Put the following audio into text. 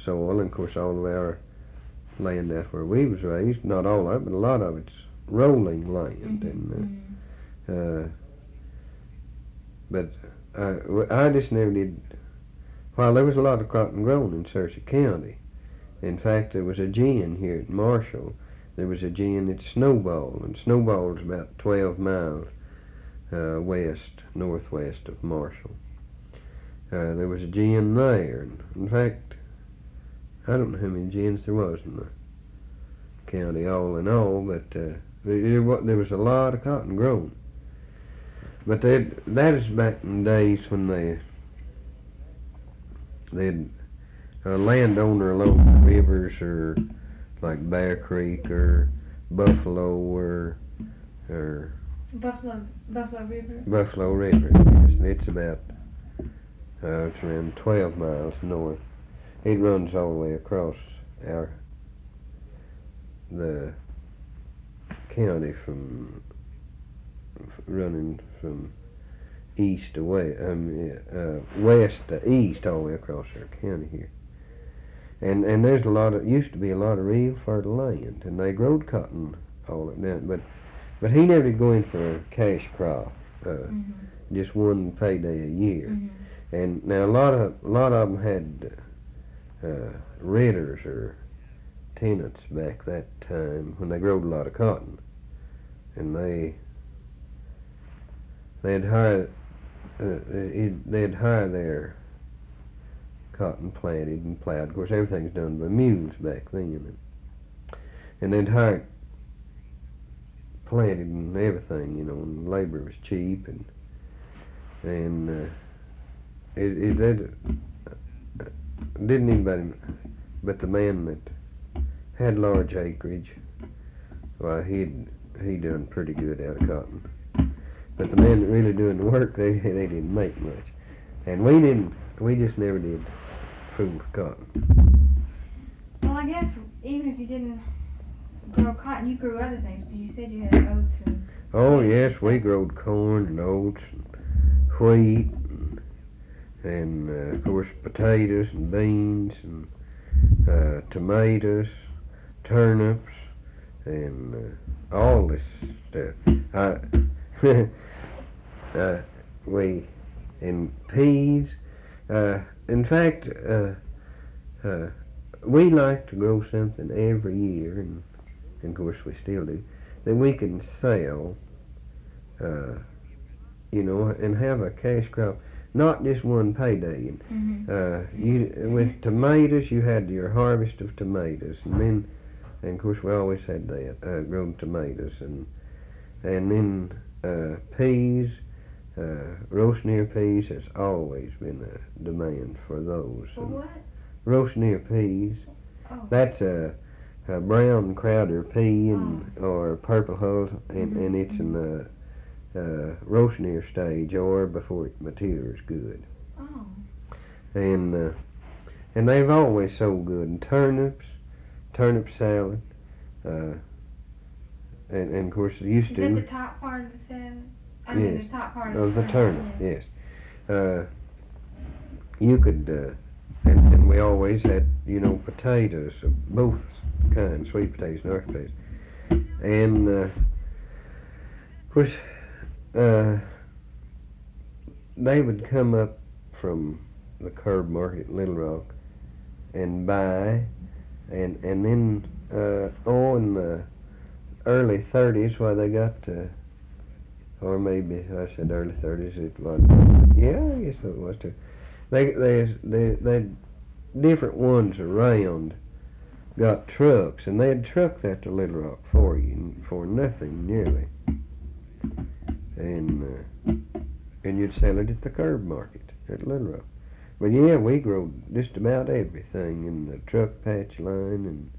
soil, and of course all of our land out where we was raised, not all of it, but a lot of it's rolling land. But I just never did. While there was a lot of cotton grown in Searcy County, in fact there was a gin here at Marshall. There was a gin at Snowball, and Snowball's about 12 miles northwest of Marshall. There was a gin there, and in fact I don't know how many gins there was in the county all in all, but there was a lot of cotton grown. But that is back in the days when they'd a landowner along the rivers, or like Bear Creek or Buffalo or Buffalo River. Buffalo River, yes, and it's about it's around 12 miles north. It runs all the way across the county running from east to west, west to east, all the way across our county here. And there's used to be a lot of real fertile land, and they growed cotton all at down. But he never did go in for a cash crop, just one payday a year. And now a lot of them had renters or tenants back that time when they growed a lot of cotton, and they'd hire their cotton planted and plowed. Of course, everything's done by mules back then, and they'd hire planted and everything, and labor was cheap, and it didn't anybody but the man that had large acreage. Well, he done pretty good out of cotton, but the men that really doing the work, they didn't make much, and we just never did fool with cotton. Well, I guess even if you didn't grow cotton, you grew other things, but you said you had oats and... Oh yes, we growed corn and oats and wheat and of course potatoes and beans and tomatoes, turnips, and all this stuff. And peas. In fact, we like to grow something every year, and of course we still do, that we can sell, and have a cash crop, not just one payday. With tomatoes, you had your harvest of tomatoes, and of course we always had that, grown tomatoes, and then peas, roast near peas has always been a demand for those. For what? Roast near peas. Oh. That's a brown Crowder pea or purple hull, and it's in the roast near stage or before it matures good. Oh. And they've always sold good. And turnip salad, and of course it used to. Is that the top part of the salad? Yes. The top part of the turnip. Yes. You could, and we always had, potatoes of both kinds, sweet potatoes and earth potatoes. And of course, they would come up from the curb market at Little Rock and buy, and then in the early 30s, while they got to, or maybe I said early 30s, it was, yeah, I guess it was too. They different ones around got trucks, and they'd truck that to Little Rock for you for nothing nearly, and you'd sell it at the curb market at Little Rock. But yeah, we grew just about everything in the truck patch line,